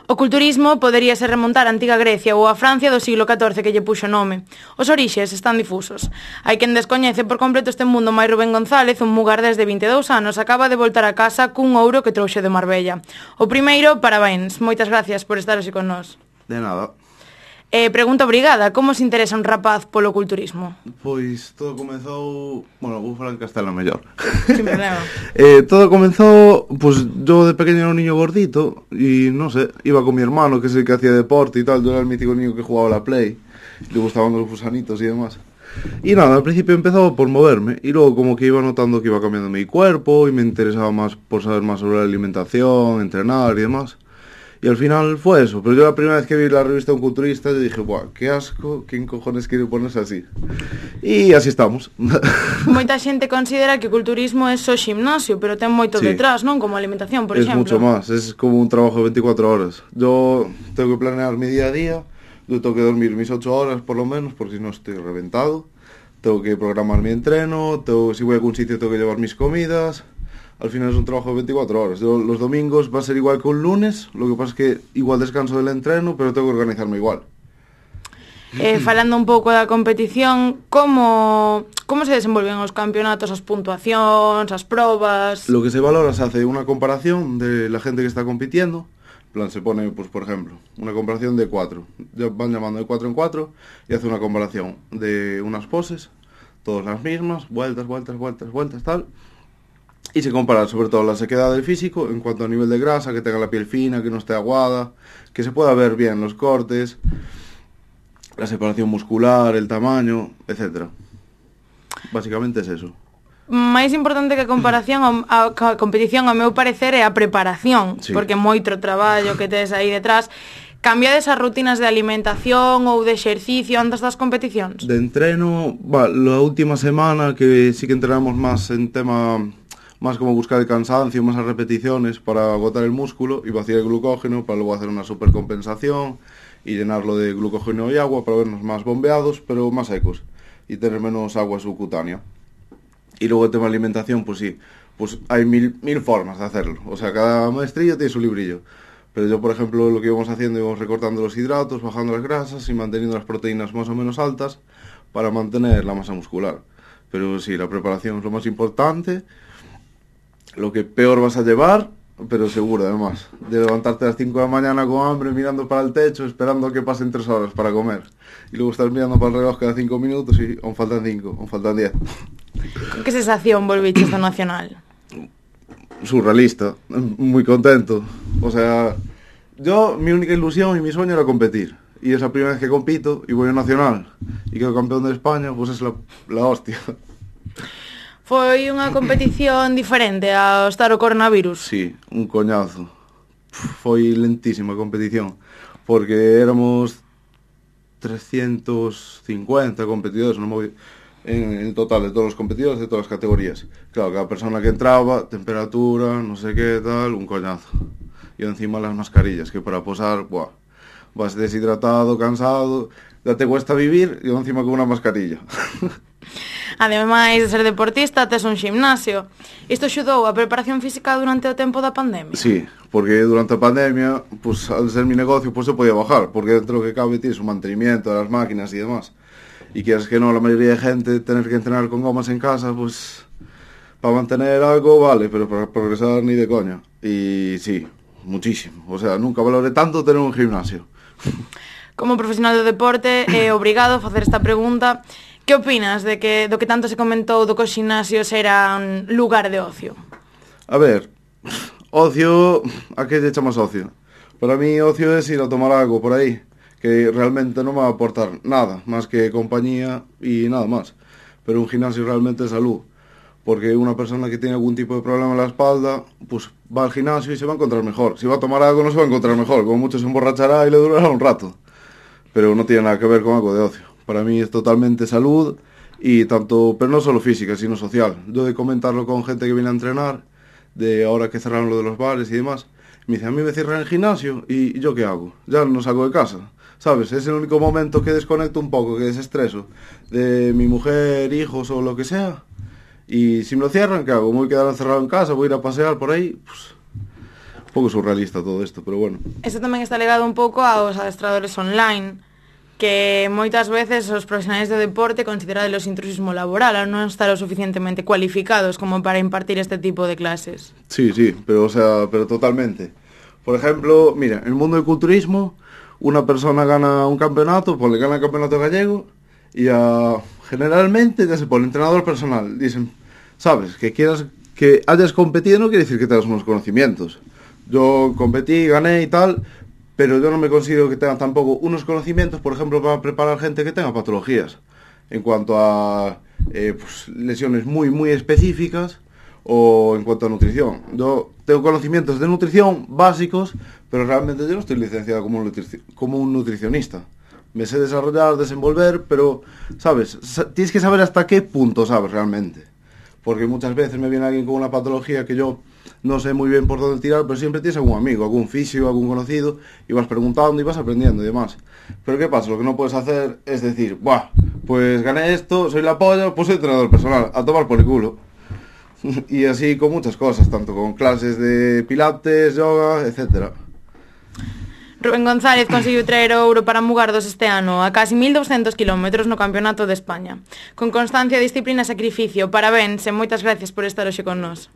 O culturismo poderíase remontar a antiga Grecia ou a Francia do siglo XIV que lle puxo nome. Os orixes están difusos. Hai quen descoñece por completo este mundo, mais Rubén González, un mugardés de 22 anos, acaba de voltar a casa cun ouro que trouxe de Marbella. O primeiro, parabéns. Moitas gracias por estar hoxe con nós. De nada. Pregunta obrigada, como se interesa un rapaz polo culturismo? Pois todo comezou... Bueno, vou falar en castelán mellor. Sin problema. Todo comenzou... Pues yo de pequeño era un niño gordito y no sé, iba con mi hermano que es el que hacía deporte y tal. Yo era el mítico niño que jugaba a la Play, le gustaban los gusanitos y demás. Y nada, al principio empezaba por moverme y luego como que iba notando que iba cambiando mi cuerpo y me interesaba más por saber más sobre la alimentación, entrenar y demás. Y al final fue eso, pero yo la primera vez que vi la revista de un culturista yo dije, ¡buah, qué asco! ¿Quién cojones quiere ponerse así? Y así estamos. Moita xente considera que o culturismo é só gimnasio, pero ten moito detrás, non? Como alimentación, por exemplo. Es mucho más, es como un trabajo de 24 horas. Yo tengo que planear mi día a día, yo tengo que dormir mis 8 horas por lo menos, porque si no estoy reventado. Tengo que programar mi entreno, si voy a algún sitio tengo que llevar mis comidas. Al final es un trabajo de 24 horas. Yo, los domingos va a ser igual que un lunes, lo que pasa es que igual descanso del entreno, pero tengo que organizarme igual. Falando un pouco da competición, como se desenvolven os campeonatos, as puntuacións, as probas? Lo que se valora, se hace una comparación de la gente que está compitiendo. En plan, se pone, pues por ejemplo, una comparación de 4. Van llamando de 4 en 4 y hace una comparación de unas poses, todas las mismas, vueltas, tal. Y se compara sobre todo la sequedad del físico en cuanto a nivel de grasa, que tenga la piel fina, que no esté aguada, que se pueda ver bien los cortes, la separación muscular, el tamaño, etc. Básicamente es eso. Máis importante que a comparación, a competición, ao meu parecer, é a preparación, sí. Porque moito traballo que tes aí detrás. Cambiades as rutinas de alimentación ou de exercicio antes das competicións? De entreno, la última semana que sí que entrenamos más en tema... más como buscar el cansancio, más las repeticiones para agotar el músculo y vaciar el glucógeno para luego hacer una supercompensación y llenarlo de glucógeno y agua para vernos más bombeados pero más secos y tener menos agua subcutánea. Y luego el tema de alimentación, pues sí, pues hay mil formas de hacerlo, o sea, cada maestrillo tiene su librillo, pero yo por ejemplo lo que íbamos haciendo, íbamos recortando los hidratos, bajando las grasas y manteniendo las proteínas más o menos altas para mantener la masa muscular. Pero sí, la preparación es lo más importante. Lo que peor vas a llevar, pero seguro además, de levantarte a las 5 de la mañana con hambre, mirando para el techo, esperando a que pasen 3 horas para comer. Y luego estás mirando para el reloj cada 5 minutos y aún faltan 5, aún faltan 10. Con que sensación volviches do Nacional? Surrealista, muy contento. O sea, yo, mi única ilusión y mi sueño era competir. Y esa primera vez que compito y voy a Nacional y quedo campeón de España, pues es la hostia. Foi unha competición diferente ao estar o coronavirus? Sí, un coñazo. Foi lentísima a competición, porque éramos 350 competidores en total de todos los competidores de todas las categorías. Claro, cada persona que entraba, temperatura, no sé qué tal, un coñazo. Y encima las mascarillas, que para posar, buah, vas deshidratado, cansado, ya te cuesta vivir y encima con una mascarilla. Ademais de ser deportista, tes un gimnasio. Isto axudou a preparación física durante o tempo da pandemia? Sí, porque durante a pandemia, pues al ser mi negocio, pues se podía bajar, porque dentro de lo que cabe tienes un mantenimiento de las máquinas y demás. Y quieres que no, la mayoría de gente tener que entrenar con gomas en casa, pues para mantener algo vale, pero para progresar ni de coña. Y sí, muchísimo. O sea, nunca valoré tanto tener un gimnasio. Como profesional do deporte, é obrigado a facer esta pregunta. Que opinas do que tanto se comentou do que os gimnasios eran lugar de ocio? A ver, ocio, ¿a qué le echamos ocio? Para mí ocio es ir a tomar algo por ahí, que realmente no me va a aportar nada, más que compañía y nada más. Pero un gimnasio realmente es salud, porque una persona que tiene algún tipo de problema en la espalda, pues va al gimnasio y se va a encontrar mejor. Si va a tomar algo no se va a encontrar mejor, como mucho se emborrachará y le durará un rato. Pero no tiene nada que ver con algo de ocio. Para mí es totalmente salud y tanto, pero no solo física, sino social. Yo de comentarlo con gente que viene a entrenar, de ahora que cerraron lo de los bares y demás, me dice, a mí me cierran el gimnasio y ¿yo qué hago? Ya no salgo de casa, ¿sabes? Es el único momento que desconecto un poco, que desestreso de mi mujer, hijos o lo que sea. Y si me lo cierran, ¿qué hago? ¿Me voy a quedar encerrado en casa? ¿Voy a ir a pasear por ahí? pouco surrealista todo isto, pero bueno. Isto tamén está ligado un pouco aos adestradores online, que moitas veces os profesionais do deporte considerados intrusismo laboral ao non estar o suficientemente cualificados como para impartir este tipo de clases. Sí, pero totalmente. Por ejemplo, mira, en el mundo del culturismo, una persona gana un campeonato, pues le gana el campeonato gallego, y generalmente ya se pone entrenador personal. Dicen, sabes, que hayas competido no quiere decir que tengas unos conocimientos. Yo competí, gané y tal, pero yo no me considero que tenga tampoco unos conocimientos, por ejemplo, para preparar gente que tenga patologías, en cuanto a pues, lesiones muy, muy específicas, o en cuanto a nutrición. Yo tengo conocimientos de nutrición básicos, pero realmente yo no estoy licenciado como un nutricionista. Me sé desarrollar, desenvolver, pero, ¿sabes? Tienes que saber hasta qué punto sabes realmente. Porque muchas veces me viene alguien con una patología que yo no sé muy bien por dónde tirar, pero siempre tienes algún amigo, algún fisio, algún conocido, y vas preguntando y vas aprendiendo y demás. Pero ¿qué pasa? Lo que no puedes hacer es decir, buah, pues gané esto, soy la polla, pues soy entrenador personal, a tomar por el culo. Y así con muchas cosas, tanto con clases de pilates, yoga, etcétera. Rubén González conseguiu traer o ouro para Mugardos este ano a casi 1.200 km no Campeonato de España. Con constancia, disciplina e sacrificio, parabéns e moitas gracias por estar hoxe con nós.